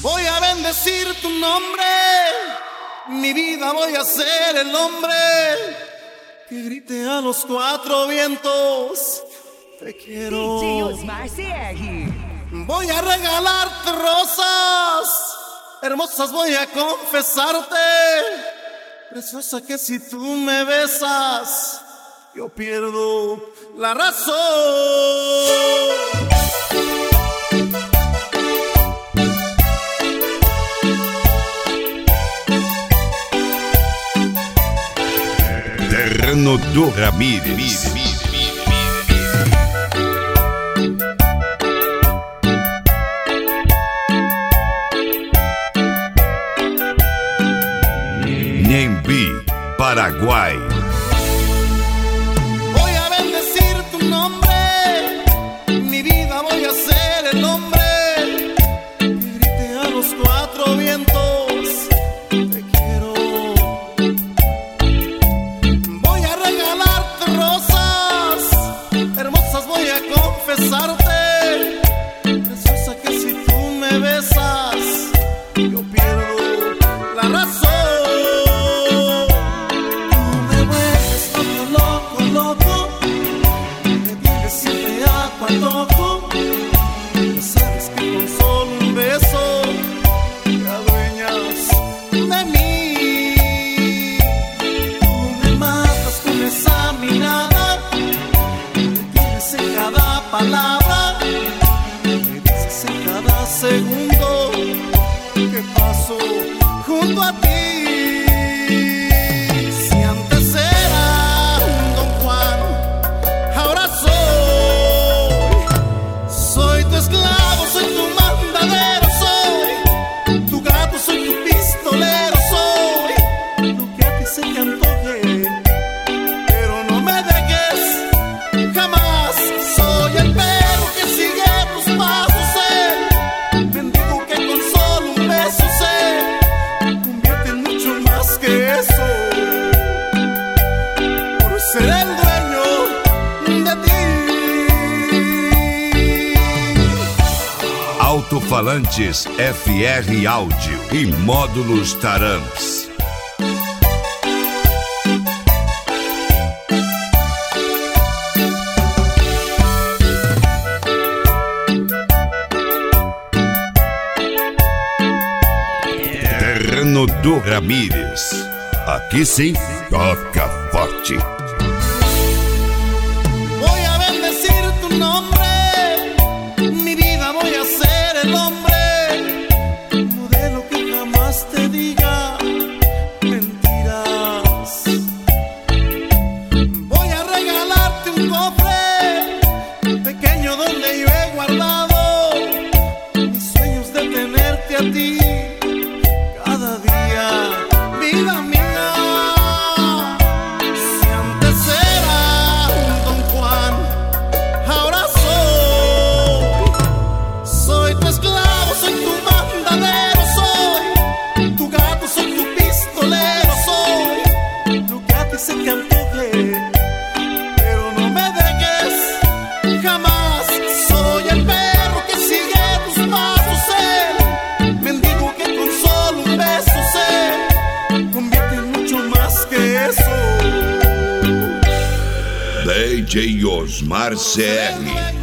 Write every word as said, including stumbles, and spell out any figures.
Voy a bendecir tu nombre, mi vida voy a ser el hombre que grite a los cuatro vientos, te quiero. D J Osmar C R. Voy a regalarte rosas, hermosas voy a confesarte, preciosa que si tú me besas, yo pierdo la razón. Terreno do Ramírez. Nhembi, Paraguay. Voy a bendecir tu nombre, mi vida voy a ser el hombre que grite a los cuatro vientos, te quiero. Voy a regalarte rosas, hermosas voy a confesarte, preciosa que si tú me besas, yo pierdo la razón. Loco, sabes que con solo un beso te adueñas de mí. Tú me matas con esa mirada, me tienes en cada palabra, me dices en cada segundo que paso junto a ti. Si antes era un Don Juan, ahora soy esclavo, soy tu mandadero, soy tu gato, soy tu pistolero, soy lo que a ti se te antoje, pero no me dejes jamás. Soy el perro que sigue tus pasos, el mendigo que con solo un beso se convierte en mucho más que eso, por ser el dueño de ti. Alto-falantes F R Áudio e módulos Taramps. Terreno do Ramírez. Aqui sim, toca forte. Voy a bendecir tu nombre, voy a ser el hombre, modelo que jamás te diga mentiras. Voy a regalarte un cofre pequeño donde yo he guardado mis sueños de tenerte a ti cada día, vida mía. Si antes era un Don Juan, ahora soy tu esclavo, soy tu mandadero, soy tu gato, soy tu pistolero, soy lo que a ti se te antoje, pero no me dejes jamás. Soy el perro que sigue tus pasos, el mendigo que con solo un beso se convierte en mucho más que eso. D J Osmar C R.